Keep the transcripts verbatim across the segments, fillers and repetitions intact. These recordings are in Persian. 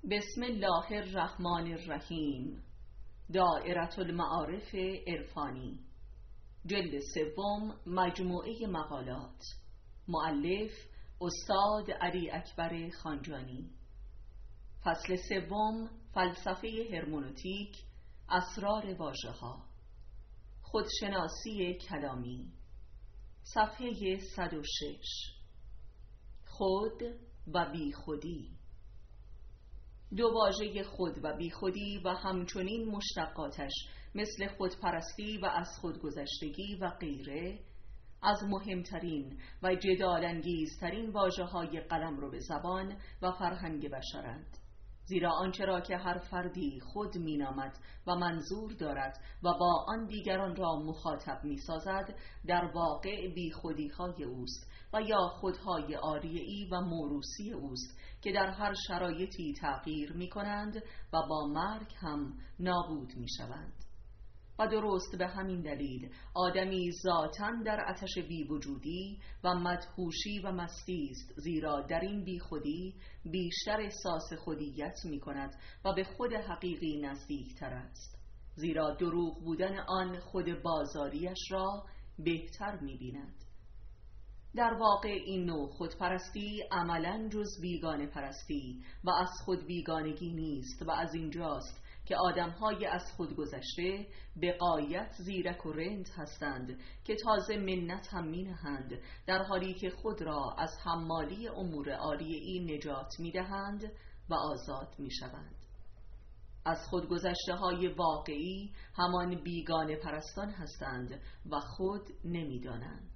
بسم الله الرحمن الرحیم. دائره المعارف عرفانی، جلد سوم، مجموعه مقالات. مؤلف استاد علی اکبر خانجانی. فصل سوم، فلسفه هرمنوتیک، اسرار واژه‌ها، خودشناسی کلامی. صفحه صد و شش. خود و بی خودی. دو واژه خود و بی خودی و همچنین مشتقاتش مثل خودپرستی و از خودگذشتگی و غیره از مهمترین و جدال‌انگیزترین واژه‌های قلمرو زبان و فرهنگ بشرند، زیرا آنچه را که هر فردی خود مینامد و منظور دارد و با آن دیگران را مخاطب می‌سازد در واقع بی خودی‌های اوست و یا خودهای عاریه‌ای و موروثی اوست که در هر شرایطی تغییر می‌کنند و با مرگ هم نابود می‌شوند. و درست به همین دلیل آدمی ذاتاً در آتش بی وجودی و مدهوشی و مستی است، زیرا در این بی خودی بیشتر احساس خودیت می کند و به خود حقیقی نزدیکتر است، زیرا دروغ بودن آن خود بازاریش را بهتر می بیند. در واقع این نوع خودپرستی عملاً جز بیگانه پرستی و از خود بیگانگی نیست و از اینجاست که آدم‌های از خود گذشته به غایت زیرک و رند هستند که تازه منت هم می‌نهند، در حالی که خود را از حمالی امور عاریه‌ای نجات می‌دهند و آزاد می‌شوند. از خودگذشته‌های واقعی همان بیگانه پرستان هستند و خود نمی‌دانند.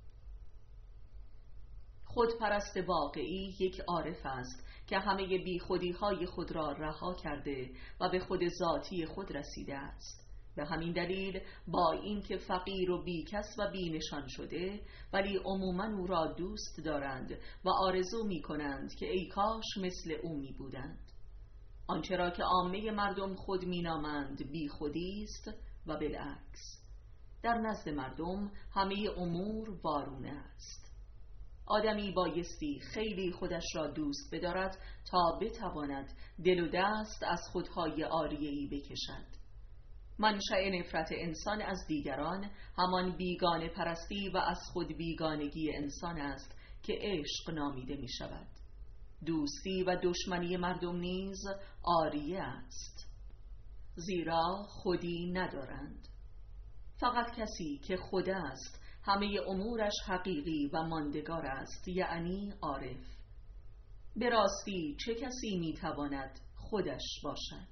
خودپرست واقعی یک عارف است که همه بی خودی‌های خود را رها کرده و به خود ذاتی خود رسیده است. به همین دلیل با اینکه فقیر و بیکس و بینشان شده، ولی عموماً او را دوست دارند و آرزو می کنند که ای کاش مثل او می بودند. آنچه را که عامه مردم خود می نامند بی خودی است و بالعکس، در نزد مردم همه امور وارونه است. آدمی بایستی خیلی خودش را دوست بدارد تا بتواند دل و دست از خودهای عاریه‌ای بکشد. منشأ نفرت انسان از دیگران همان بیگانه پرستی و از خود بیگانگی انسان است که عشق نامیده می شود. دوستی و دشمنی مردم نیز عاریه است، زیرا خودی ندارند. فقط کسی که خود است همه امورش حقیقی و ماندگار است، یعنی عارف. به راستی چه کسی میتواند خودش باشد؟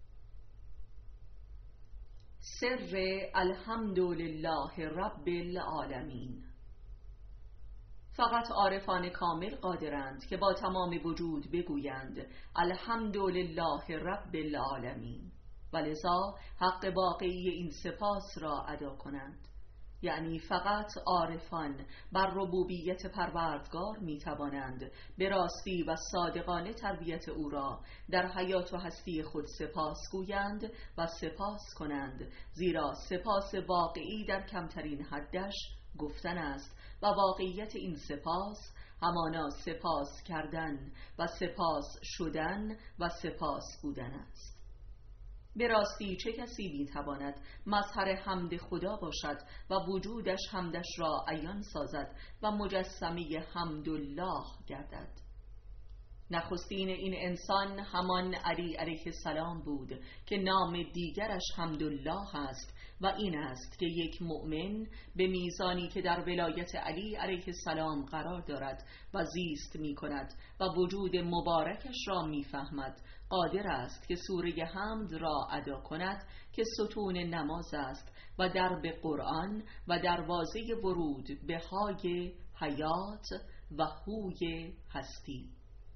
سر الحمدلله رب العالمین. فقط عارفان کامل قادرند که با تمام وجود بگویند الحمدلله رب العالمین و لذا حق واقعی این سپاس را ادا کنند. یعنی فقط عارفان بر ربوبیت پروردگار می توانند به راستی و صادقانه تربیت او را در حیات و هستی خود سپاس گویند و سپاس کنند، زیرا سپاس واقعی در کمترین حدش گفتن است و واقعیت این سپاس همانا سپاس کردن و سپاس شدن و سپاس بودن است. به راستی چه کسی میتواند مظهر حمد خدا باشد و وجودش حمدش را عیان سازد و مجسمه حمدالله گردد؟ نخستین این انسان همان علی علیه السلام بود که نام دیگرش حمدالله است و این است که یک مؤمن به میزانی که در ولایت علی علیه السلام قرار دارد و زیست می کند و وجود مبارکش را می فهمد، قادر است که سوره حمد را ادا کند که ستون نماز است و درب قرآن و دروازه ورود به های حیات و هوی هستی.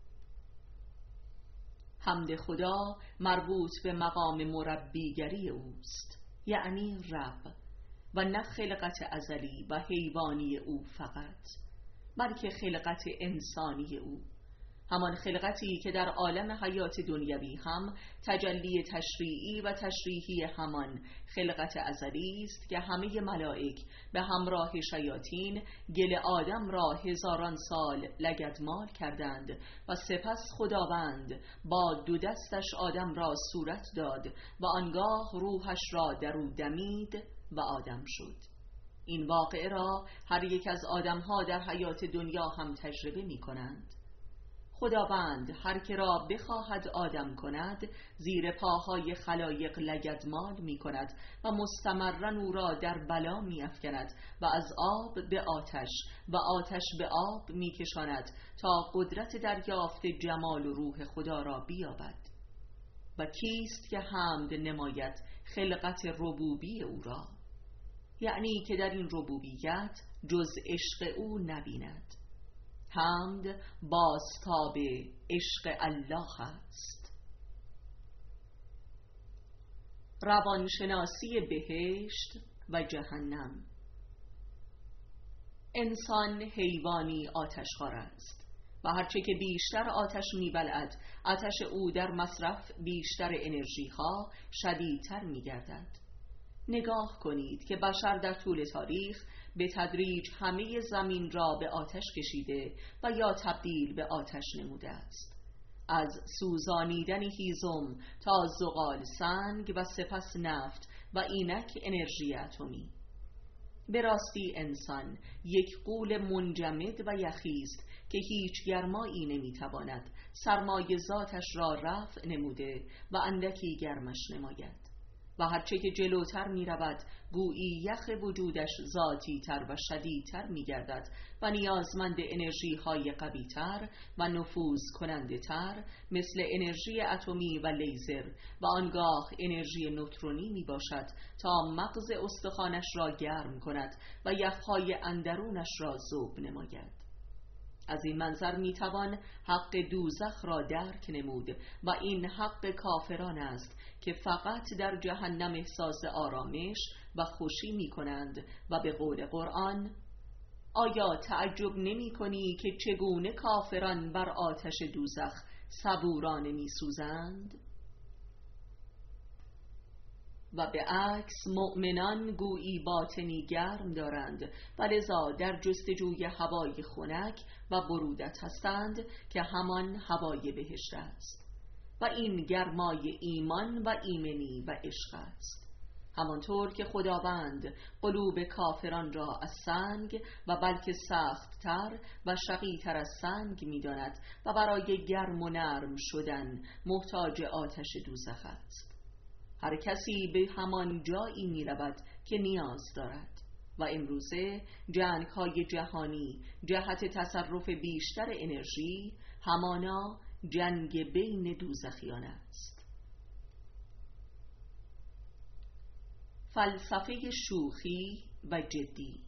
حمد خدا مربوط به مقام مربیگری اوست، یعنی رب، و نه خلقت ازلی و حیوانی او فقط، بلکه خلقت انسانی او. همان خلقتی که در عالم حیات دنیوی هم تجلی تشریعی و تشریحی همان خلقت ازلی است که همه ملائک به همراه شیاطین گل آدم را هزاران سال لگدمال کردند و سپس خداوند با دو دستش آدم را صورت داد و آنگاه روحش را در او دمید و آدم شد. این واقعه را هر یک از آدم‌ها در حیات دنیا هم تجربه می کنند. خداوند هر که را بخواهد آدم کند زیر پاهای خلایق لگدمال می کند و مستمرا او را در بلا می افکند و از آب به آتش و آتش به آب می کشاند تا قدرت دریافت جمال و روح خدا را بیابد. و کیست که حمد نماید خلقت ربوبی او را؟ یعنی که در این ربوبیت جز عشق او نبیند. حمد بازتاب عشق الله است. روانشناسی بهشت و جهنم. انسان حیوانی آتشخوار است و هرچه که بیشتر آتش می‌بلعد آتش او در مصرف بیشتر انرژی ها شدیدتر می‌گردد. نگاه کنید که بشر در طول تاریخ به تدریج همه زمین را به آتش کشیده و یا تبدیل به آتش نموده است، از سوزانیدن هیزم تا زغال سنگ و سپس نفت و اینک انرژی اتمی. به راستی انسان یک غول منجمد و یخی است که هیچ گرمایی نمیتواند سرمایه ذاتش را رفع نموده و اندکی گرمش نماید و هرچه که جلوتر می رود گویی یخ وجودش ذاتی تر و شدیدتر می گردد و نیازمند انرژی های قوی تر و نفوذ کننده تر مثل انرژی اتمی و لیزر و آنگاه انرژی نوترونی می باشد تا مغز استخوانش را گرم کند و یخهای اندرونش را ذوب نماید. از این منظر میتوان حق دوزخ را درک نمود و این حق کافران است که فقط در جهنم احساس آرامش و خوشی می کنند و به قول قرآن: آیا تعجب نمی کنی که چگونه کافران بر آتش دوزخ صبورانه می سوزند؟ و به عکس مؤمنان گویی باطنی گرم دارند و لذا در جستجوی هوای خنک و برودت هستند که همان هوای بهشت است و این گرمای ایمان و ایمنی و عشق است. همانطور که خداوند قلوب کافران را از سنگ و بلکه سخت تر و شقی تر از سنگ می داند و برای گرم و نرم شدن محتاج آتش دوزخ است. هر کسی به همان جایی می رود که نیاز دارد و امروزه جنگ های جهانی جهت تصرف بیشتر انرژی همانا جنگ بین دوزخیان است. فلسفه شوخی و جدی.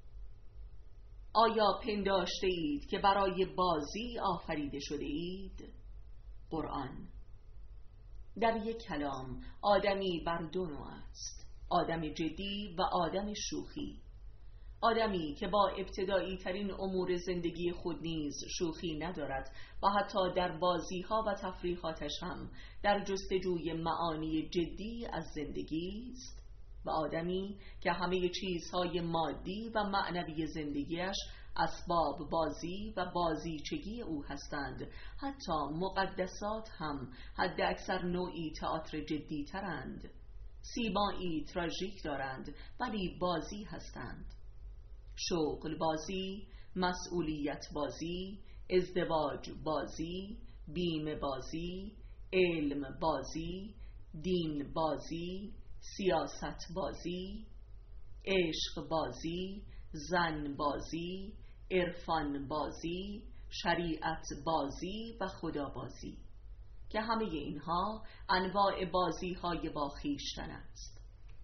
آیا پنداشته اید که برای بازی آفریده شده اید؟ قرآن. در یک کلام آدمی بر دو نوع است: آدم جدی و آدم شوخی. آدمی که با ابتدایی ترین امور زندگی خود نیز شوخی ندارد و حتی در بازی ها و تفریحاتش هم در جستجوی معانی جدی از زندگی است، و آدمی که همه چیزهای مادی و معنوی زندگیش اسباب بازی و بازیچگی او هستند. حتی مقدسات هم حد اکثر نوعی تئاتر جدی ترند، سیمایی تراژیک دارند ولی بازی هستند: شغل بازی، مسئولیت بازی، ازدواج بازی، بیمه بازی، علم بازی، دین بازی، سیاست بازی، عشق بازی، زن بازی، عرفان بازی، شریعت بازی و خدا بازی، که همه اینها انواع بازی های با خویشتن است.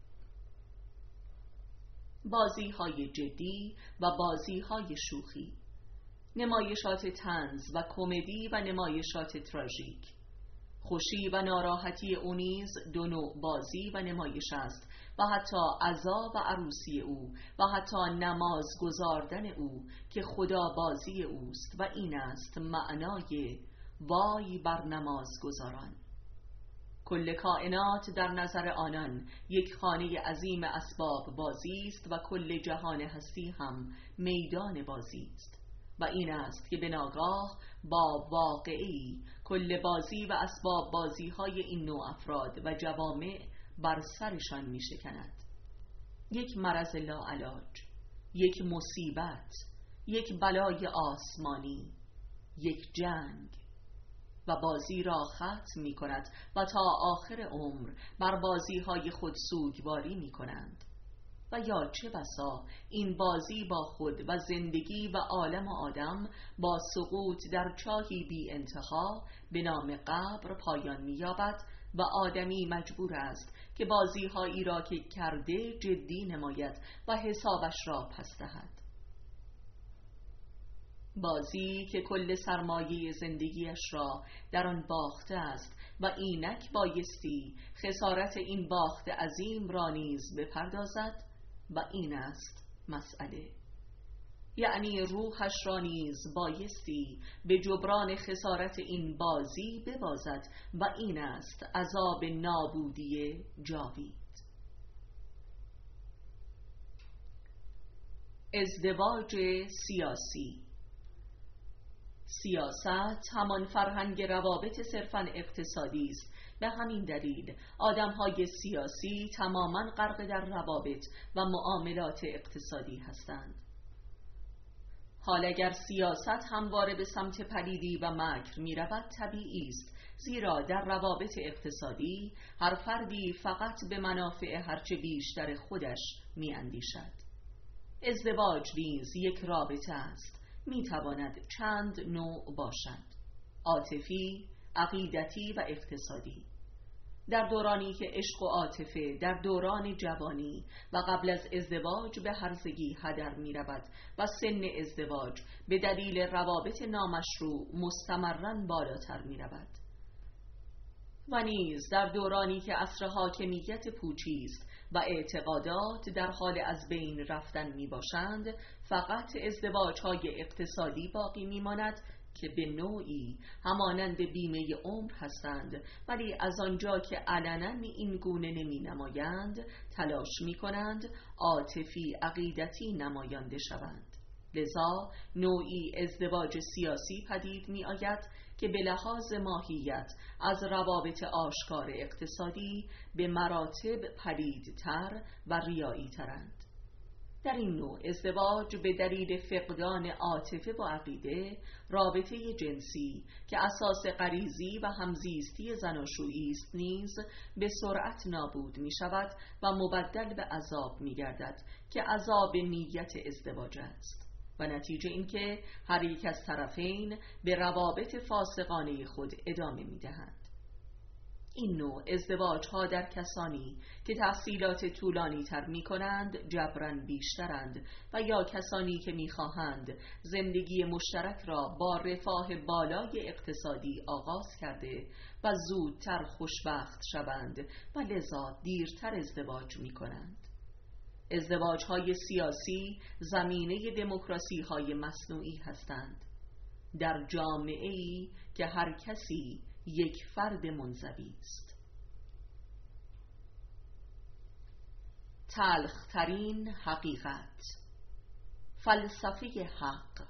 بازی های جدی و بازی های شوخی، نمایشات طنز و کمدی و نمایشات تراژیک. خوشی و ناراحتی او نیز دو نوع بازی و نمایش است و حتی عزا و عروسی او و حتی نماز گزاردن او که خدا بازی اوست و این است معنای وای بر نماز گزاران. کل کائنات در نظر آنان یک خانه عظیم اسباب بازی است و کل جهان هستی هم میدان بازی است و این است که به ناگاه با واقعی کل بازی و اسباب بازی های این نوع افراد و جوامع بر سرشان می شکند. یک مرض لاعلاج، یک مصیبت، یک بلای آسمانی، یک جنگ و بازی را ختم می کند و تا آخر عمر بر بازی های خود سوگواری می کنند. و یا چه بسا این بازی با خود و زندگی و عالم و آدم با سقوط در چاهی بی انتها به نام قبر پایان می یابد و آدمی مجبور است که بازی هایی را که کرده جدی نماید و حسابش را پس دهد. بازی که کل سرمایه زندگیش را در آن باخته است و اینک بایستی خسارت این باخت عظیم را نیز بپردازد و این است مسئله، یعنی روحش را نیز بایستی به جبران خسارت این بازی ببازد و این است عذاب نابودی جاوید. ازدواج سیاسی. سیاست همان فرهنگ روابط صرفاً اقتصادی است. به همین دلیل آدم‌های سیاسی تماماً غرق در روابط و معاملات اقتصادی هستند. حال اگر سیاست همواره به سمت پلیدی و مکر می رود طبیعی است، زیرا در روابط اقتصادی هر فردی فقط به منافع هرچه بیشتر خودش می اندیشد. ازدواج نیز یک رابطه است، می تواند چند نوع باشد: عاطفی، عقیدتی و اقتصادی. در دورانی که عشق و عاطفه در دوران جوانی و قبل از ازدواج به هرزگی هدر می رود و سن ازدواج به دلیل روابط نامشروع مستمراً بالاتر می رود، و نیز در دورانی که عصر حاکمیت پوچی است و اعتقادات در حال از بین رفتن می باشند، فقط ازدواج‌های اقتصادی باقی می ماند که به نوعی همانند بیمه عمر هستند، ولی از آنجا که علنا این گونه نمی نمایند تلاش می کنند عاطفی عقیدتی نمایانده شوند. لذا نوعی ازدواج سیاسی پدید می آید که به لحاظ ماهیت از روابط آشکار اقتصادی به مراتب پلیدتر و ریایی ترند. در این نوع ازدواج به دلیل فقدان عاطفه و عقیده، رابطه جنسی که اساس غریزی و همزیستی زناشویی است نیز به سرعت نابود می شود و مبدل به عذاب می گردد که عذاب نیت ازدواج است، و نتیجه این که هر یک از طرفین به روابط فاسقانه خود ادامه می دهند. این نوع ازدواج ها در کسانی که تحصیلات طولانی تر می کنند جبران بیشترند، و یا کسانی که می خواهند زندگی مشترک را با رفاه بالای اقتصادی آغاز کرده و زودتر خوشبخت شوند و لذا دیرتر ازدواج می کنند. ازدواج های سیاسی زمینه دموکراسی های مصنوعی هستند، در جامعه‌ای که هر کسی یک فرد منزوی است. تلخ‌ترین حقیقت. فلسفه حق.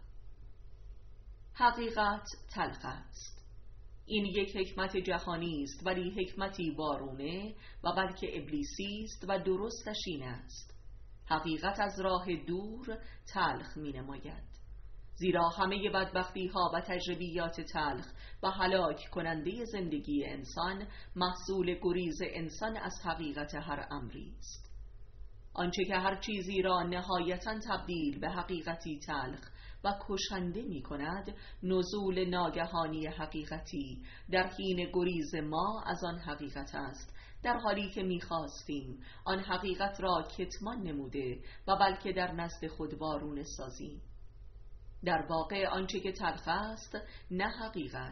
حقیقت تلخ است. این یک حکمت جهانی است، ولی حکمتی وارونه و بلکه ابلیسی است و درستش این است: حقیقت از راه دور تلخ می نماید، زیرا همه بدبختی ها و تجربیات تلخ و هلاک کننده زندگی انسان محصول گریز انسان از حقیقت هر امری است. آنچه که هر چیزی را نهایتاً تبدیل به حقیقتی تلخ و کشنده می کند، نزول ناگهانی حقیقتی در حین گریز ما از آن حقیقت است، در حالی که می خواستیم آن حقیقت را کتمان نموده و بلکه در نزد خود وارونه سازیم. در واقع آنچه که تلخ است نه حقیقت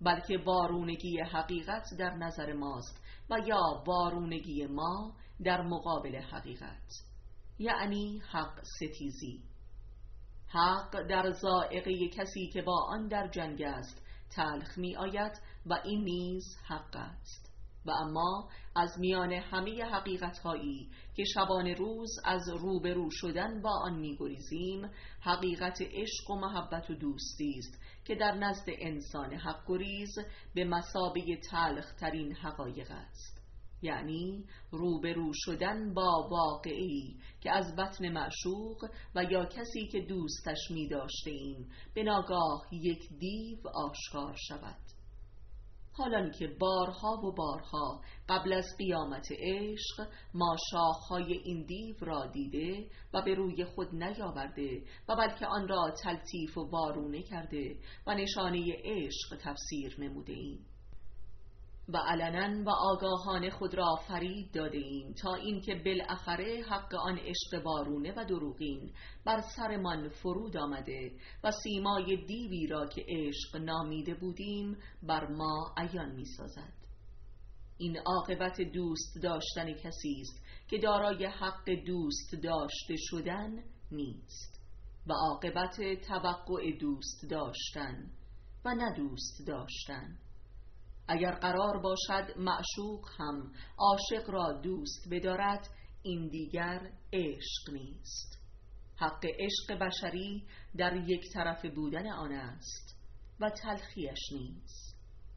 بلکه وارونگی حقیقت در نظر ماست و یا وارونگی ما در مقابل حقیقت، یعنی حق ستیزی. حق در ذائقه کسی که با آن در جنگ است تلخ می آید و این نیز حق است. و اما از میان همه حقیقت‌هایی که شبانه روز از روبرو شدن با آن می‌گریزیم، حقیقت عشق و محبت و دوستی است که در نزد انسان حق گریز به مثابه تلخ ترین حقایق است، یعنی روبرو شدن با واقعی که از بطن معشوق و یا کسی که دوستش می داشته ایم به ناگاه یک دیو آشکار شود. حالان که بارها و بارها قبل از قیامت عشق ما شاخهای این دیو را دیده و به روی خود نیاورده و بلکه آن را تلطیف و وارونه کرده و نشانه عشق تفسیر نموده ایم و علنا و آگاهانه خود را فریب داده ایم تا اینکه بالاخره حق آن عشق وارونه و دروغین بر سرمان فرود آمده و سیمای دیوی را که عشق نامیده بودیم بر ما عیان می سازد. این عاقبت دوست داشتن کسی است که دارای حق دوست داشته شدن نیست و عاقبت توقع دوست داشتن و نه دوست داشتن. اگر قرار باشد معشوق هم عاشق را دوست بدارد، این دیگر عشق نیست. حق عشق بشری در یک طرف بودن آن است و تلخیش نیست.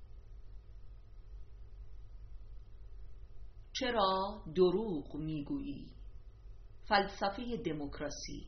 چرا دروغ میگویی؟ فلسفه دموکراسی.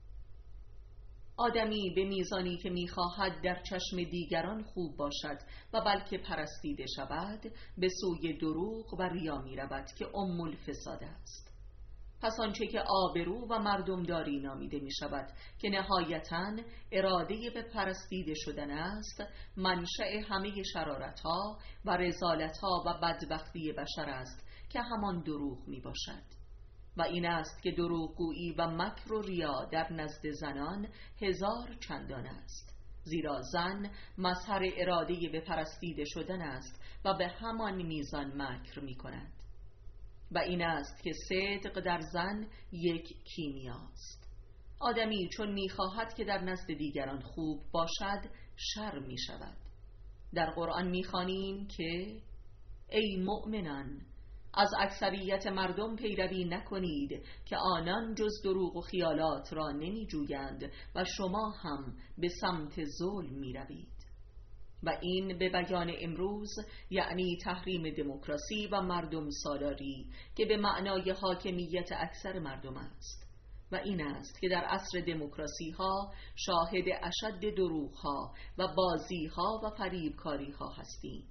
آدمی به میزانی که میخواهد در چشم دیگران خوب باشد و بلکه پرستیده شود به سوی دروغ و ریا میرود که ام الفساد است. پس آنچه که آبرو و مردمداری نامیده می شود که نهایتاً اراده به پرستیده شدن است، منشأ همه شرارتها و رذالتها و بدبختی بشر است که همان دروغ می باشد. و این است که دروغگویی و مکر و ریا در نزد زنان هزار چندان است، زیرا زن مظهر اراده به پرستیده شدن است و به همان میزان مکر می کند. و این است که صدق در زن یک کیمیاست. آدمی چون می خواهد که در نزد دیگران خوب باشد شر می شود. در قرآن می خوانیم که ای مؤمنان، از اکثریت مردم پیروی نکنید که آنان جز دروغ و خیالات را نمی جویند و شما هم به سمت ظلم می روید. و این به بیان امروز یعنی تحریم دموکراسی و مردم سالاری که به معنای حاکمیت اکثر مردم است. و این است که در عصر دموکراسی ها شاهد اشد دروغ ها و بازی ها و فریبکاری ها هستیم.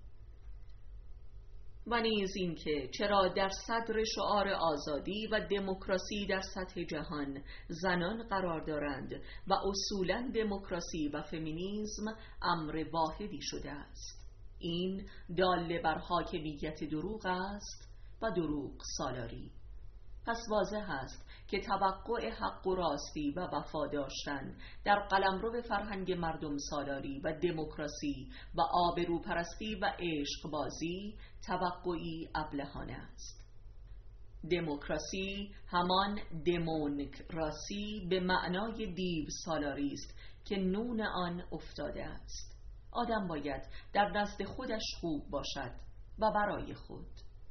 و نیز این که چرا در صدر شعار آزادی و دموکراسی در سطح جهان زنان قرار دارند و اصولاً دموکراسی و فمینیسم امر واحدی شده است. این دال بر حاکمیت دروغ است و دروغ سالاری. پس واضح است که توقع حق و راستی و وفا داشتن در قلمرو فرهنگ مردم سالاری و دموکراسی و آبروپرستی و عشق بازی توقعی ابلهانه است. دموکراسی همان دمونکراسی به معنای دیو سالاری است که نون آن افتاده است. آدم باید در نزد خودش خوب باشد و برای خود.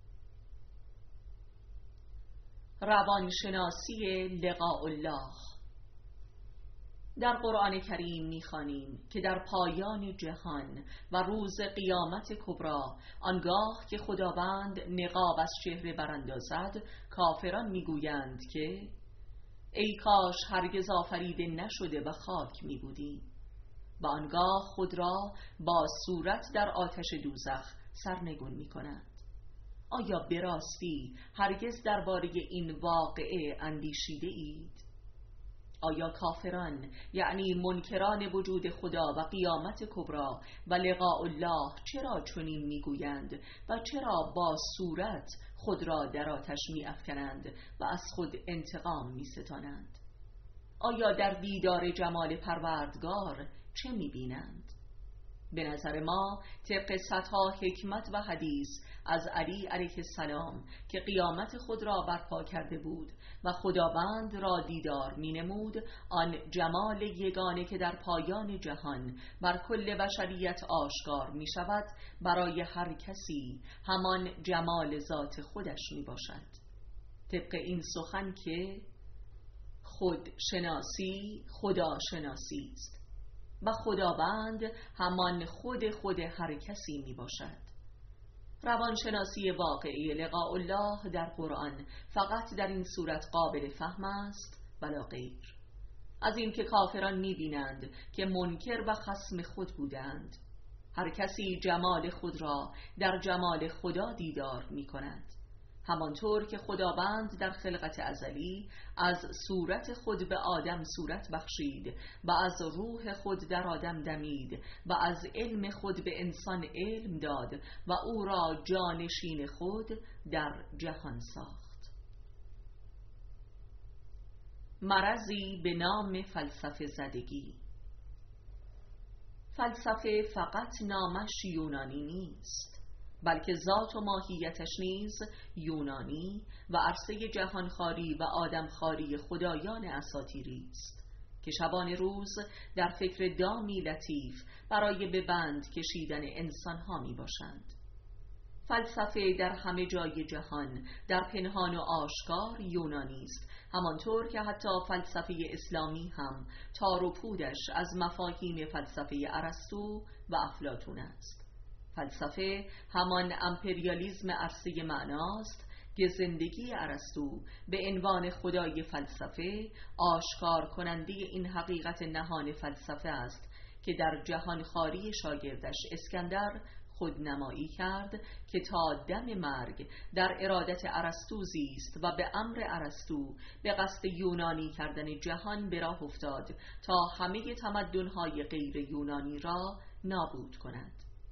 روانشناسی لقاء الله. در قرآن کریم می‌خوانیم که در پایان جهان و روز قیامت کبری آنگاه که خداوند نقاب از چهره براندازد، کافران میگویند که ای کاش هرگز آفریده نشده و خاک میبودیم. و آنگاه خود را با صورت در آتش دوزخ سرنگون میکنند. آیا به راستی هرگز درباره این واقعه اندیشیده اید؟ آیا کافران یعنی منکران وجود خدا و قیامت کبری و لقاء الله چرا چنین میگویند و چرا با صورت خود را در آتش میافکنند و از خود انتقام میستانند؟ آیا در دیدار جمال پروردگار چه میبینند؟ به نظر ما طبق صدها حکمت و حدیث از علی علیه السلام که قیامت خود را برپا کرده بود و خداوند را دیدار می نمود، آن جمال یگانه که در پایان جهان بر کل بشریت آشکار می شود برای هر کسی همان جمال ذات خودش می باشد. طبق این سخن که خود شناسی خدا شناسی است و خداوند همان خود خود هر کسی می باشد. روانشناسی واقعی لقاء الله در قرآن فقط در این صورت قابل فهم است ولا غیر. از این که کافران می بینند که منکر و خصم خود بودند. هر کسی جمال خود را در جمال خدا دیدار می کند، همانطور که خداوند در خلقت ازلی از صورت خود به آدم صورت بخشید و از روح خود در آدم دمید و از علم خود به انسان علم داد و او را جانشین خود در جهان ساخت. مرضی به نام فلسفه زدگی. فلسفه فقط نامش یونانی نیست، بلکه ذات و ماهیتش نیز یونانی و عرصه جهانخواری و آدمخواری خدایان اساطیری است که شبان روز در فکر دامی لطیف برای به بند کشیدن انسانها می باشند. فلسفه در همه جای جهان در پنهان و آشکار یونانی است، همانطور که حتی فلسفه اسلامی هم تار و پودش از مفاهیم فلسفه ارسطو و افلاطون است. فلسفه همان امپریالیسم عرصه معناست که زندگی ارسطو به عنوان خدای فلسفه آشکار کننده این حقیقت نهان فلسفه است که در جهانخواری شاگردش اسکندر خودنمایی کرد که تا دم مرگ در ارادت ارسطو زیست و به امر ارسطو به قصد یونانی کردن جهان به راه افتاد تا همه تمدن‌های غیر یونانی را نابود کند.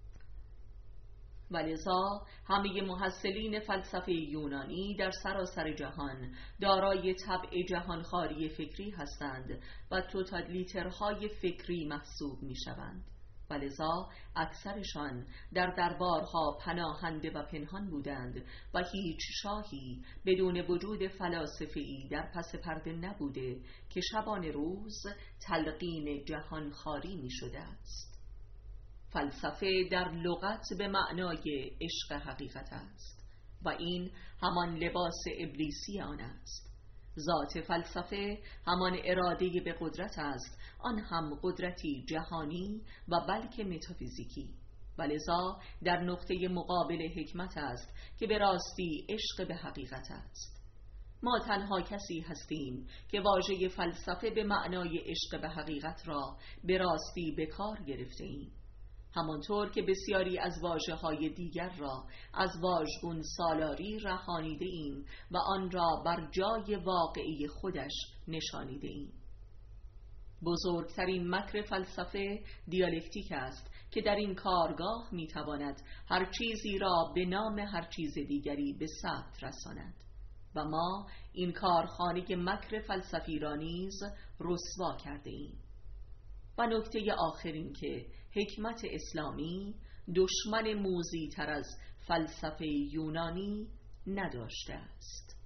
ولذا همه محصلین فلسفه یونانی در سراسر جهان دارای طبع جهانخواری فکری هستند و توتالیترهای فکری محسوب می شوند. ولذا اکثرشان در دربارها پناهنده و پنهان بودند و هیچ شاهی بدون وجود فلاسفه‌ای در پس پرده نبوده که شبان روز تلقین جهانخواری می شده است. فلسفه در لغت به معنای عشق حقیقت است و این همان لباس ابلیسی آن است. ذات فلسفه همان اراده به قدرت است، آن هم قدرتی جهانی و بلکه متافیزیکی. ولذا در نقطه مقابل حکمت است که به راستی عشق به حقیقت است. ما تنها کسی هستیم که واژه فلسفه به معنای عشق به حقیقت را به راستی به کار گرفته ایم، همانطور که بسیاری از واژه‌های دیگر را از واژگون سالاری رهانیده ایم و آن را بر جای واقعی خودش نشانیده ایم. بزرگترین مکر فلسفه دیالکتیک است که در این کارگاه میتواند هر چیزی را به نام هر چیز دیگری به ثبت رساند و ما این کارخانه مکر فلسفی را نیز رسوا کرده ایم. و نکته آخر این که حکمت اسلامی دشمن موذی تر از فلسفه یونانی نداشته است.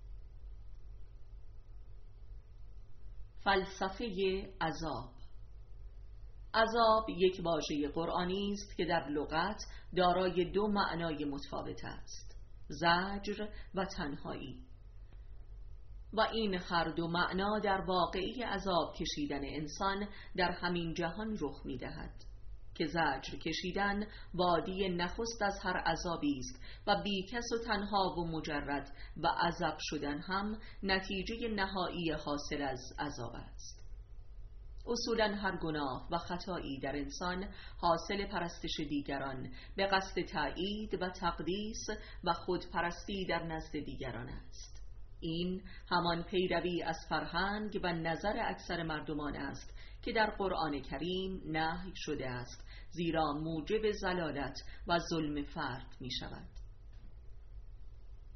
فلسفه عذاب. عذاب یک واژه قرآنی است که در لغت دارای دو معنای متفاوت است: زجر و تنهایی. و این هر دو معنا در واقعی عذاب کشیدن انسان در همین جهان رخ می دهد که زجر کشیدن وادی نخست از هر عذابی است و بیکس و تنها و مجرد و عذاب شدن هم نتیجه نهایی حاصل از عذاب است. اصولاً هر گناه و خطایی در انسان حاصل پرستش دیگران به قصد تأیید و تقدیس و خودپرستی در نزد دیگران است. این همان پیروی از فرهنگ و نظر اکثر مردمان است که در قرآن کریم نهی شده است، زیرا موجب ضلالت و ظلم فرد می شود.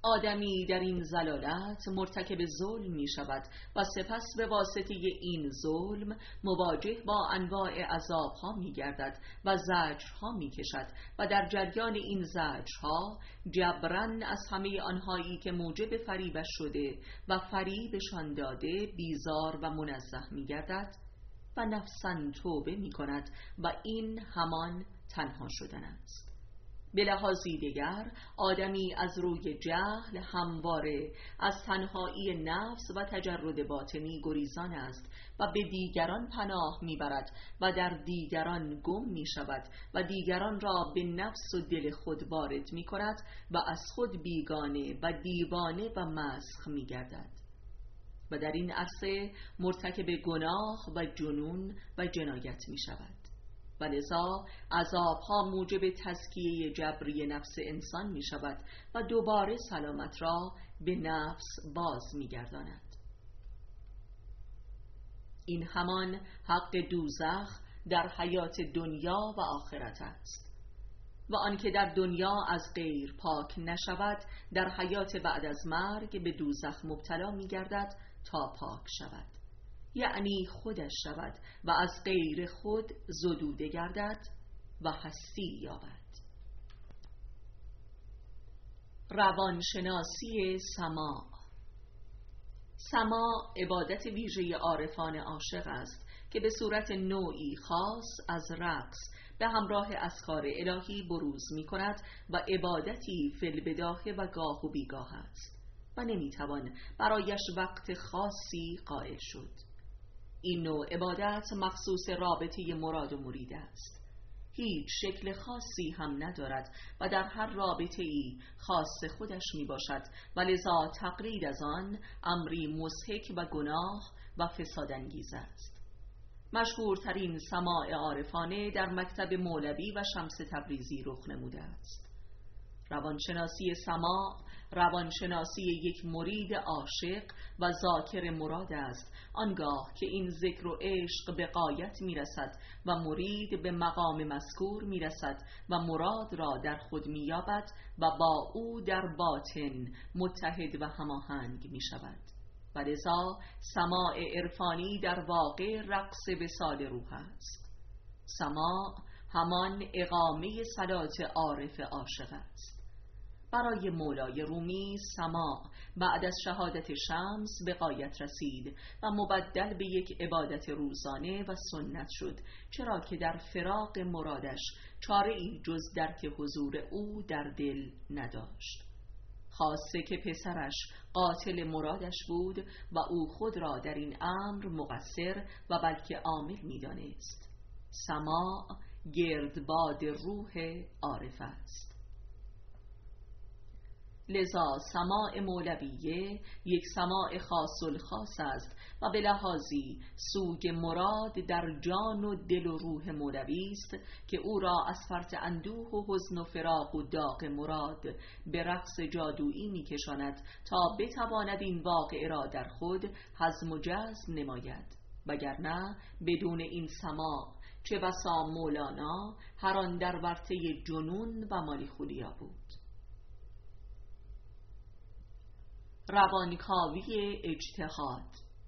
آدمی در این ضلالت مرتکب ظلم می شود و سپس به واسطه این ظلم مواجه با انواع عذابها می گردد و زجرها می کشد و در جریان این زجرها جبران از همه آنهایی که موجب فریبش شده و فریبشان داده بیزار و منزه می گردد و نفساً توبه می کند و این همان تنها شدن است. به لحاظی دیگر آدمی از روی جهل همواره از تنهایی نفس و تجرد باطنی گریزان است و به دیگران پناه میبرد و در دیگران گم می شود و دیگران را به نفس و دل خود وارد می کند و از خود بیگانه و دیوانه و مسخ می گردد و در این عرصه مرتکب گناه و جنون و جنایت می شود و لذا عذابها موجب تزکیه جبری نفس انسان می شود و دوباره سلامت را به نفس باز می گرداند. این همان حق دوزخ در حیات دنیا و آخرت است و آنکه در دنیا از غیر پاک نشود در حیات بعد از مرگ به دوزخ مبتلا می گردد تا پاک شود، یعنی خودش شود و از غیر خود زدوده گردد و هستی یابد. روانشناسی سماع. سماع عبادت ویژه عارفان عاشق است که به صورت نوعی خاص از رقص به همراه اذکار الهی بروز می کند و عبادتی فی البداهه و گاه و بیگاه است و نمیتوان برایش وقت خاصی قائل شد. این نوع عبادت مخصوص رابطه مراد و مرید است، هیچ شکل خاصی هم ندارد و در هر رابطه ای خاص خودش می باشد و لذا تقلید از آن امری مضحک و گناه و فسادانگیز است. مشهورترین سماع عارفانه در مکتب مولوی و شمس تبریزی رخ نموده است. روانشناسی سماع روانشناسی یک مرید عاشق و ذاکر مراد است، آنگاه که این ذکر و عشق به غایت میرسد و مرید به مقام مذکور میرسد و مراد را در خود مییابد و با او در باطن متحد و هماهنگ میشود و لذا سماع عرفانی در واقع رقص وصال روح است. سماع همان اقامه صلات عارف عاشق است. برای مولای رومی سماع بعد از شهادت شمس به غایت رسید و مبدل به یک عبادت روزانه و سنت شد، چرا که در فراق مرادش چاره ای جز درک حضور او در دل نداشت، خاصه که پسرش قاتل مرادش بود و او خود را در این امر مقصر و بلکه عامل می دانست. سماع گردباد روح عارف است. لذا سماع مولویه یک سماع خاص الخاص است و به لحاظی سوگ مراد در جان و دل و روح مولوی است که او را از فرط اندوه و حزن و فراق و داغ مراد به رقص جادویی می کشاند تا بتواند این واقعه را در خود هضم و جزم نماید، وگرنه بدون این سماع چه بسا مولانا هر آن در ورطه جنون و مالیخولیا بود. روانکاوی اجتهاد.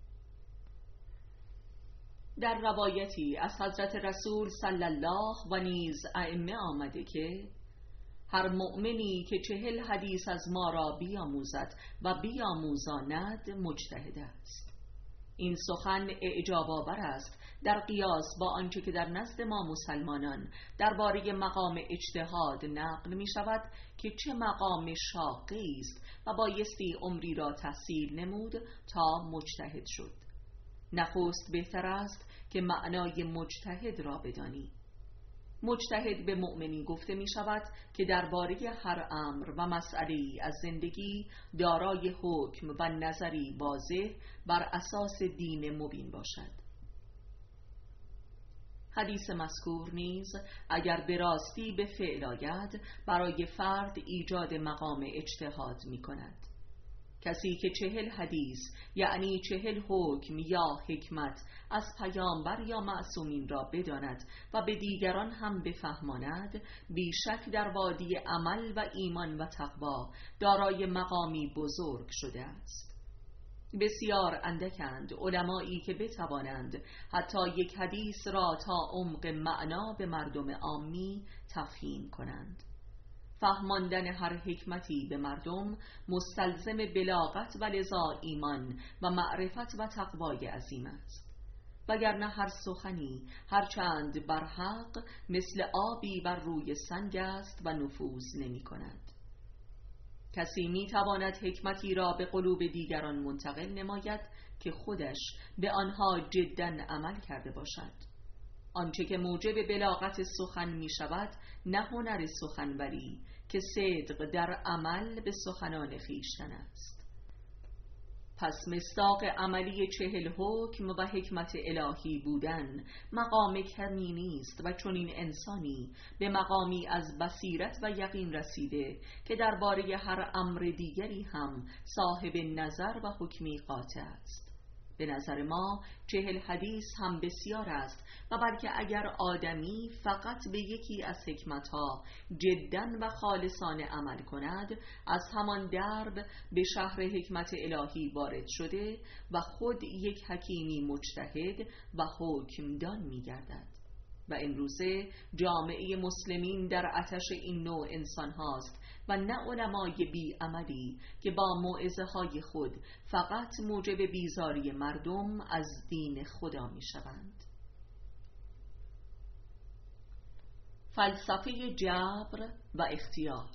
در روایتی از حضرت رسول صلی الله و نیز ائمه آمده که هر مؤمنی که چهل حدیث از ما را بیاموزد و بیاموزاند مجتهد است. این سخن اعجاب آور است در قیاس با آنچه که در نزد ما مسلمانان درباره مقام اجتهاد نقل می شود که چه مقام شاقی است و بایستی عمری را تحصیل نمود تا مجتهد شد. نخست بهتر است که معنای مجتهد را بدانی. مجتهد به مؤمنی گفته می شود که درباره هر امر و مسئله‌ای از زندگی دارای حکم و نظری واضح بر اساس دین مبین باشد. حدیث مذکور نیز اگر به راستی به فعل آید برای فرد ایجاد مقام اجتهاد می کند. کسی که چهل حدیث یعنی چهل حکم یا حکمت از پیامبر یا معصومین را بداند و به دیگران هم بفهماند، بیشک در وادی عمل و ایمان و تقوا دارای مقامی بزرگ شده است. بسیار اندکند علمایی که بتوانند حتی یک حدیث را تا عمق معنا به مردم عامی تفهیم کنند. فهماندن هر حکمتی به مردم مستلزم بلاغت و لذا ایمان و معرفت و تقوای عظیم است، وگرنه هر سخنی هرچند بر حق مثل آبی بر روی سنگ است و نفوذ نمی کند. کسی می تواند حکمتی را به قلوب دیگران منتقل نماید که خودش به آنها جداً عمل کرده باشد. آنچه که موجب بلاغت سخن می شود نه هنر سخنوری که صدق در عمل به سخنان خویشتن است. پس مصداق عملی چهل حکم و حکمت الهی بودن مقام کمی نیست و چنین انسانی به مقامی از بصیرت و یقین رسیده که درباره هر امر دیگری هم صاحب نظر و حکمی قاطع است. به نظر ما چهل حدیث هم بسیار است و بلکه اگر آدمی فقط به یکی از حکمتها جداً و خالصانه عمل کند، از همان درب به شهر حکمت الهی وارد شده و خود یک حکیمی مجتهد و حکمدان می گردد. و امروزه جامعه مسلمین در آتش این نوع انسان هاست و نه علمای بی عملی که با موعظه های خود فقط موجب بیزاری مردم از دین خدا می شوند. فلسفه جبر و اختیار.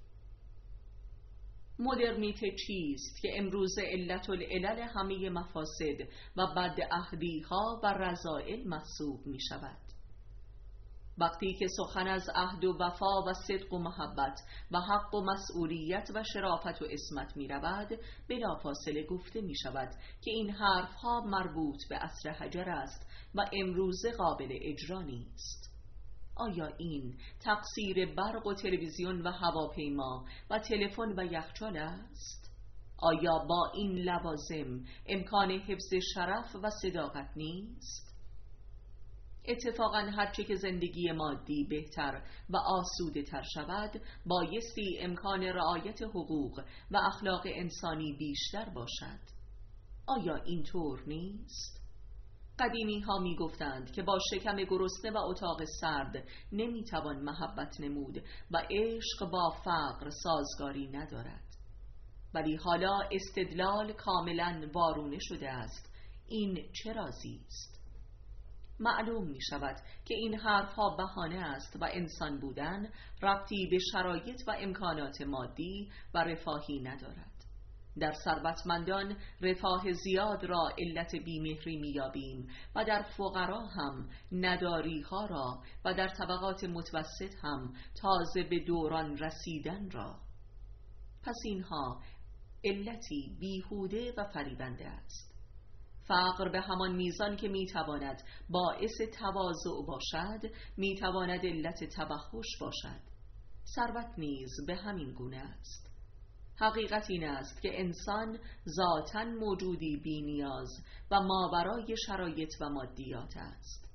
مدرنیته چیست که امروز علت العلل همه مفاسد و بدعهدی ها و رذائل محسوب می شود؟ وقتی که سخن از عهد و وفا و صدق و محبت و حق و مسئولیت و شرافت و عصمت می رود، بلافاصله گفته می شود که این حرف ها مربوط به عصر حجر است و امروزه قابل اجرا نیست. آیا این تقصیر برق و تلویزیون و هواپیما و تلفن و یخچال است؟ آیا با این لوازم امکان حفظ شرف و صداقت نیست؟ اتفاقاً هرچه که زندگی مادی بهتر و آسوده تر شود، بایستی امکان رعایت حقوق و اخلاق انسانی بیشتر باشد. آیا این طور نیست؟ قدیمی ها می گفتند که با شکم گرسنه و اتاق سرد نمی توان محبت نمود و عشق با فقر سازگاری ندارد. ولی حالا استدلال کاملا وارونه شده است. این چه رازی است؟ معلوم می شود که این حرف ها بهانه است و انسان بودن ربطی به شرایط و امکانات مادی و رفاهی ندارد. در ثروتمندان رفاه زیاد را علت بیمهری می یابیم و در فقرا هم نداری ها را و در طبقات متوسط هم تازه به دوران رسیدن را. پس اینها علتی بیهوده و فریبنده است. فقر به همان میزان که میتواند باعث تواضع باشد، میتواند علت تبخش باشد. ثروت نیز به همین گونه است. حقیقت این است که انسان ذاتاً موجودی بی نیاز و ماورای شرایط و مادیات است.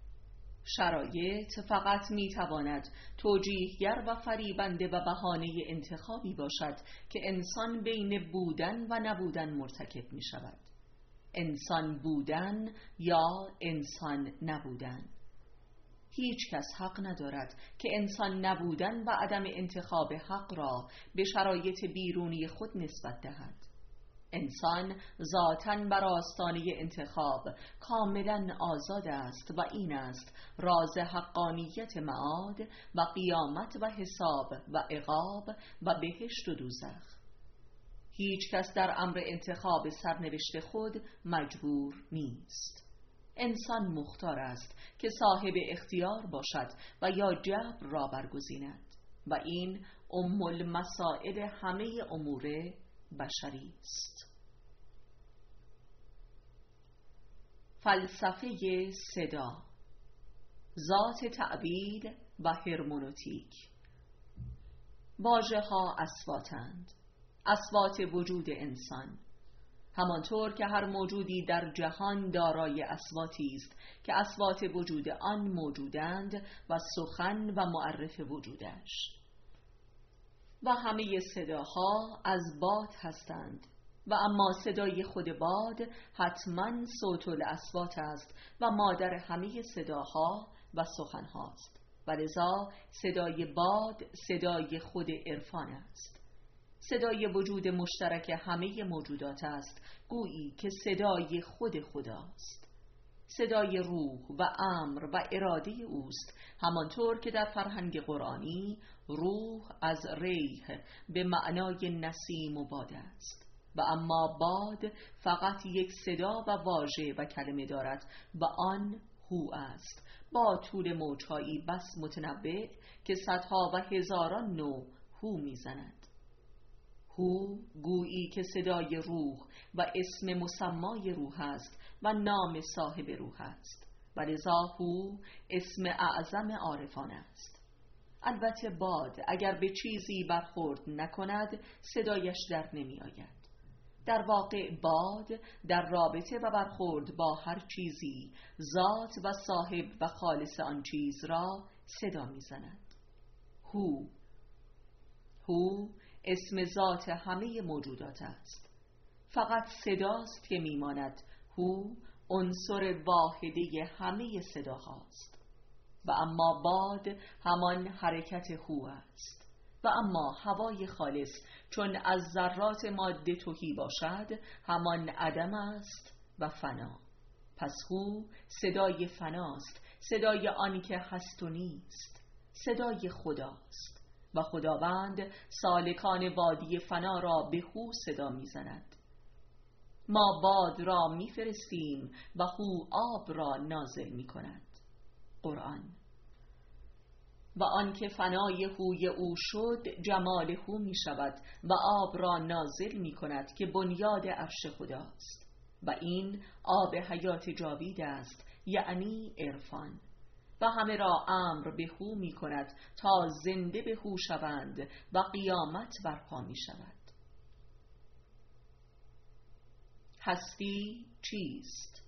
شرایط فقط میتواند توجیهگر و فریبنده و بهانه انتخابی باشد که انسان بین بودن و نبودن مرتکب می شود. انسان بودن یا انسان نبودن. هیچ کس حق ندارد که انسان نبودن و عدم انتخاب حق را به شرایط بیرونی خود نسبت دهد. انسان ذاتاً بر آستانه انتخاب کاملاً آزاد است و این است راز حقانیت معاد و قیامت و حساب و عقاب و بهشت و دوزخ. هیچ کس در امر انتخاب سرنوشت خود مجبور نیست. انسان مختار است که صاحب اختیار باشد و یا جبر را برگزیند و این ام المسائل همه امور بشری است. فلسفه صدا، ذات تعبیر و هرمنوتیک. واژه ها اصواتند. اصوات وجود انسان، همانطور که هر موجودی در جهان دارای اصواتی است که اصوات وجود آن موجودند و سخن و معرف وجودش. و همه صداها از باد هستند و اما صدای خود باد حتما صوت الاصوات است و مادر همه صداها و سخنهاست و لذا صدای باد صدای خود عرفان است. صدای وجود مشترک همه موجودات است، گویی که صدای خود خداست. صدای روح و امر و اراده اوست، همانطور که در فرهنگ قرآنی روح از ریح به معنای نسیم و باد است و اما باد فقط یک صدا و واژه و کلمه دارد و آن هو است، با طول موجهایی بس متنوع که صدها و هزاران نوع هو میزند. هو گویی که صدای روح و اسم مسمای روح است و نام صاحب روح است و لذا هو اسم اعظم عارفان است. البته باد اگر به چیزی برخورد نکند صدایش در نمی آید. در واقع باد در رابطه و برخورد با هر چیزی ذات و صاحب و خالص آن چیز را صدا می زند. هو هو اسم ذات همه موجودات است. فقط صداست که میماند. هو عنصر واحده همه صداهاست و اما باد همان حرکت هو است و اما هوای خالص چون از ذرات ماده تهی باشد همان عدم است و فنا. پس هو صدای فناست، صدای آن که هست و نیست، صدای خداست و خداوند سالکان وادی فنا را به هو صدا میزند. ما باد را میفرستیم و هو آب را نازل میکند. قرآن. و آنکه فنای هوی او شد جمال هو می شود و آب را نازل می کند که بنیاد عرش خداست و این آب حیات جاوید است، یعنی عرفان، و همه را امر به هو می کند تا زنده به هو شوند و قیامت برپا می شود. هستی چیست؟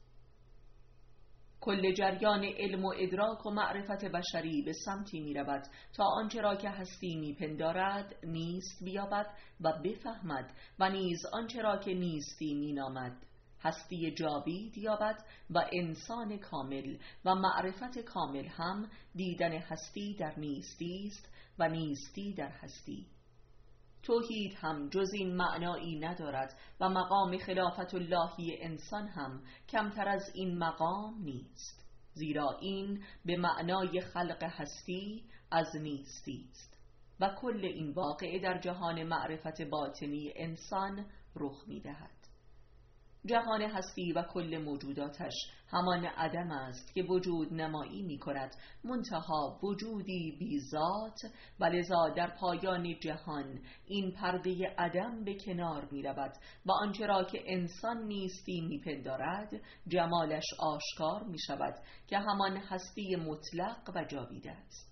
کل جریان علم و ادراک و معرفت بشری به سمتی می رود تا آنچه را که هستی می پندارد نیست بیابد و بفهمد و نیز آنچه را که نیستی می نامد هستی جاوید یابد و انسان کامل و معرفت کامل هم دیدن هستی در نیستی است و نیستی در هستی. توحید هم جز این معنایی ندارد و مقام خلافت اللهی انسان هم کمتر از این مقام نیست، زیرا این به معنای خلق هستی از نیستی است و کل این واقعه در جهان معرفت باطنی انسان رخ می دهد. جهان هستی و کل موجوداتش همان عدم است که وجود نمایی می کند، منتها وجودی بی ذات، و لذا در پایان جهان این پرده عدم به کنار می رود و آنچه را که انسان نیستی می پندارد جمالش آشکار می شود که همان هستی مطلق و جاوید است.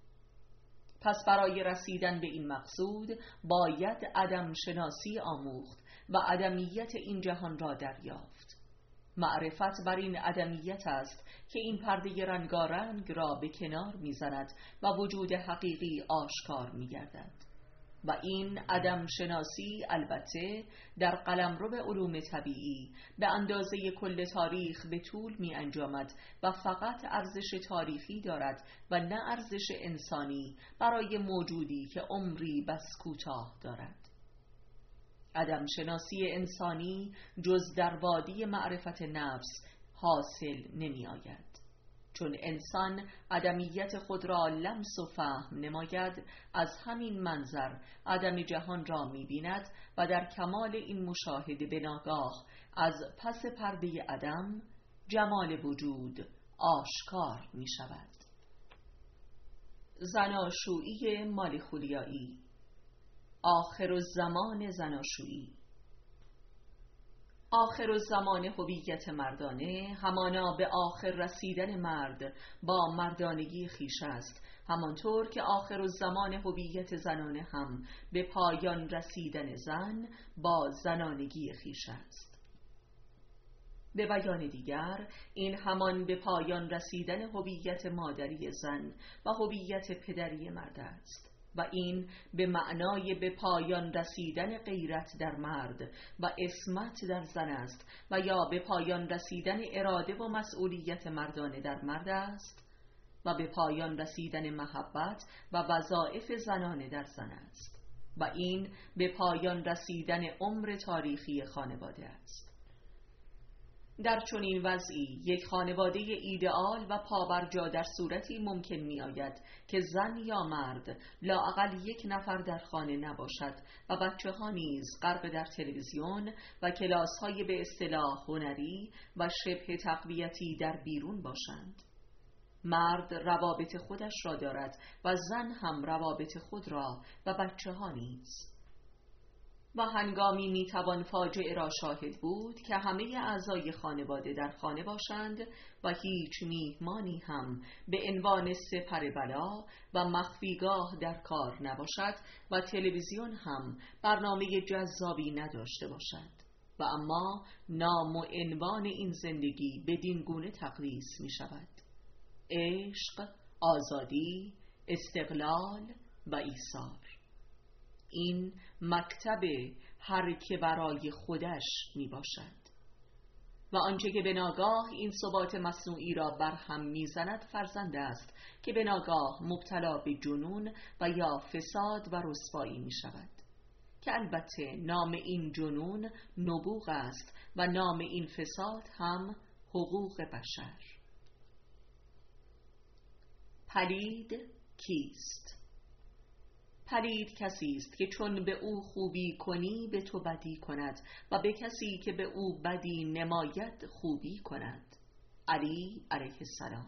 پس برای رسیدن به این مقصود باید عدم شناسی آموخت و عدمیت این جهان را دریافت. معرفت بر این عدمیت است که این پرده رنگارنگ را به کنار می‌زند و وجود حقیقی آشکار می‌گردد. و این عدم شناسی البته در قلمرو علوم طبیعی به اندازه کل تاریخ به طول می انجامد و فقط ارزش تاریخی دارد و نه ارزش انسانی برای موجودی که عمری بس کوتاه دارد. عدم شناسی انسانی جز در وادی معرفت نفس حاصل نمی آید، چون انسان عدمیت خود را لمس و فهم نماید. از همین منظر عدم جهان را می بیند و در کمال این مشاهده به ناگاه از پس پرده عدم جمال وجود آشکار می شود. زناشویی مالیخولیایی، آخر الزمان زناشویی. آخر الزمان هویت مردانه همانا به آخر رسیدن مرد با مردانگی خویش است، همانطور که آخر الزمان هویت زنانه هم به پایان رسیدن زن با زنانگی خویش است. به بیان دیگر، این همان به پایان رسیدن هویت مادری زن و هویت پدری مرد است و این به معنای به پایان رسیدن غیرت در مرد و عصمت در زن است و یا به پایان رسیدن اراده و مسئولیت مردانه در مرد است و به پایان رسیدن محبت و وظایف زنانه در زن است و این به پایان رسیدن عمر تاریخی خانواده است. در چنین وضعی یک خانواده ایدئال و پابرجا در صورتی ممکن می آید که زن یا مرد لااقل یک نفر در خانه نباشد و بچه ها نیز غرق در تلویزیون و کلاس های به اصطلاح هنری و شبه تقویتی در بیرون باشند. مرد روابط خودش را دارد و زن هم روابط خود را و بچه ها نیز. و هنگامی میتوان فاجعه را شاهد بود که همه اعضای خانواده در خانه باشند و هیچ میهمانی هم به عنوان سپر بلا و مخفیگاه در کار نباشد و تلویزیون هم برنامه جذابی نداشته باشد و اما نام و عنوان این زندگی بدین گونه تقدیس می شود: عشق، آزادی، استقلال و ایثار. این مکتب هر که برای خودش می باشد و آنچه که به ناگاه این ثبات مصنوعی را برهم می زند فرزند است که به ناگاه مبتلا به جنون و یا فساد و رسوایی می شود که البته نام این جنون نبوغ است و نام این فساد هم حقوق بشر. پلید کیست؟ پلید کسی است که چون به او خوبی کنی به تو بدی کند و به کسی که به او بدی نماید خوبی کند. علی علیه السلام.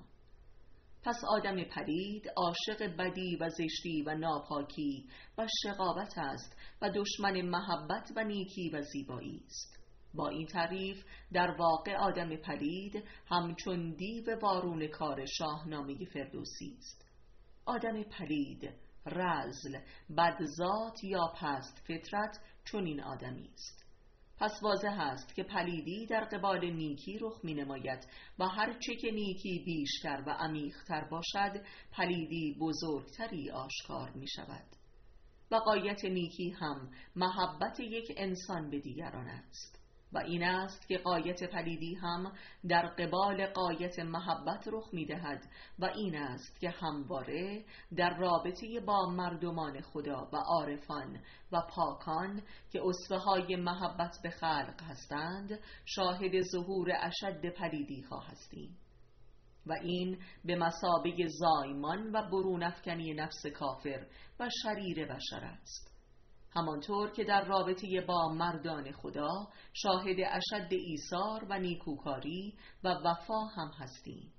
پس آدم پلید عاشق بدی و زشتی و ناپاکی و شقاوت است و دشمن محبت و نیکی و زیبایی است. با این تعریف در واقع آدم پلید همچون دیو وارون کار شاهنامه فردوسی است. آدم پلید، رذل، بدذات یا پست فطرت چون این آدمی است. پس واضح است که پلیدی در قبال نیکی رخ می نماید و هر چه که نیکی بیشتر و عمیق‌تر باشد پلیدی بزرگتری آشکار می شود. و غایت نیکی هم محبت یک انسان به دیگران است و این است که غایت پلیدی هم در قبال غایت محبت رخ می دهد و این است که همواره در رابطه با مردمان خدا و عارفان و پاکان که اسوه های محبت به خلق هستند شاهد ظهور اشد پلیدی ها هستیم و این به مثابه زایمان و برون افکنی نفس کافر و شریر بشر است، همانطور که در رابطه با مردان خدا شاهد اشد ایثار و نیکوکاری و وفا هم هستیم.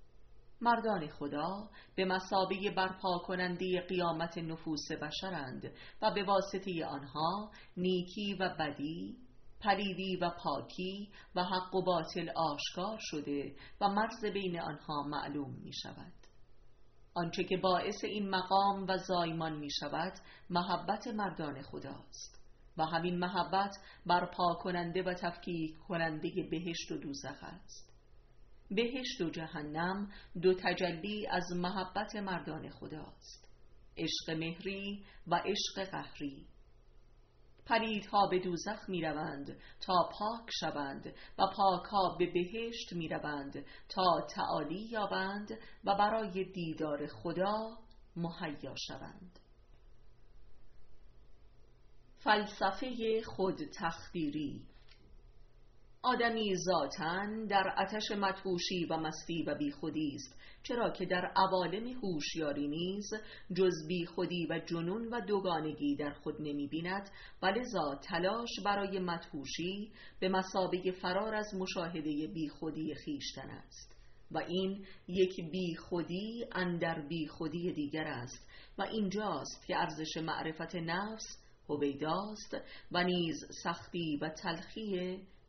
مردان خدا به مثابه برپا کننده قیامت نفوس بشرند و به واسطه آنها نیکی و بدی، پلیدی و پاکی و حق و باطل آشکار شده و مرز بین آنها معلوم می شود. آنچه که باعث این مقام و زایمان می شود محبت مردان خداست و همین محبت برپا کننده و تفکیک کننده بهشت و دوزخ است. بهشت و جهنم دو تجلی از محبت مردان خداست: عشق مهری و عشق قهری. پلیدها به دوزخ می روند تا پاک شوند و پاکها به بهشت می روند تا تعالی یابند و برای دیدار خدا مهیا شوند. فلسفه خود تخدیری. آدمی ذاتاً در آتش مدهوشی و مستی و بیخودی است، چرا که در عوالم هوشیاری نیز جز بیخودی و جنون و دوگانگی در خود نمی بیند و لذا تلاش برای مدهوشی به مثابه فرار از مشاهده بیخودی خویشتن است و این یک بیخودی اندر بیخودی دیگر است و اینجاست که ارزش معرفت نفس هویداست و نیز سختی و تلخی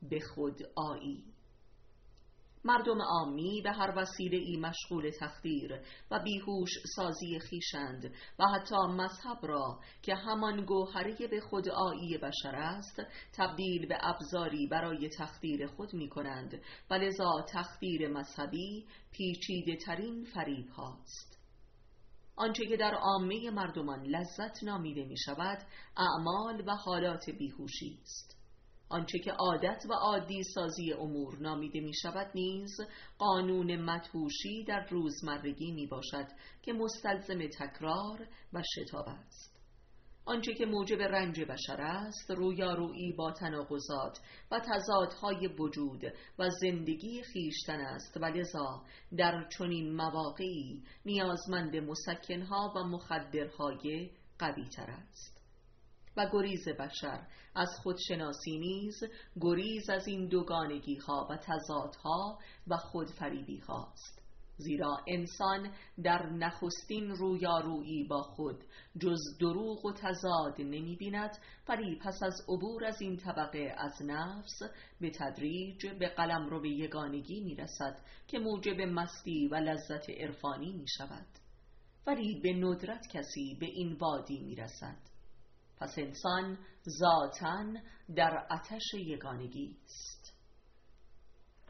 به خود آیی. مردم عامی به هر وسیله ای مشغول تخدیر و بیهوش سازی خویشند و حتی مذهب را که همان گوهره به خود آیی بشر است تبدیل به ابزاری برای تخدیر خود می کنند و لذا تخدیر مذهبی پیچیده ترین فریب هاست. آنچه که در عامه مردمان لذت نامیده می شود اعمال و حالات بیهوشی است. آنچه که عادت و عادی سازی امور نامیده می شود نیز قانون مدهوشی در روزمرگی می باشد که مستلزم تکرار و شتاب است. آنچه که موجب رنج بشر است رویارویی با تناقضات و تضادهای وجود و زندگی خویشتن است و لذا در چنین مواقعی نیازمند مسکنها و مخدرهای قوی تر است. و گریز بشر از خودشناسی نیز گریز از این دوگانگی ها و تضادها و خودفریبی هاست، زیرا انسان در نخستین رویارویی با خود جز دروغ و تضاد نمی بیند، ولی پس از عبور از این طبقه از نفس به تدریج به قلمرو یگانگی می رسد که موجب مستی و لذت عرفانی می شود، ولی به ندرت کسی به این وادی می رسد. پس انسان ذاتاً در آتش یگانگی است.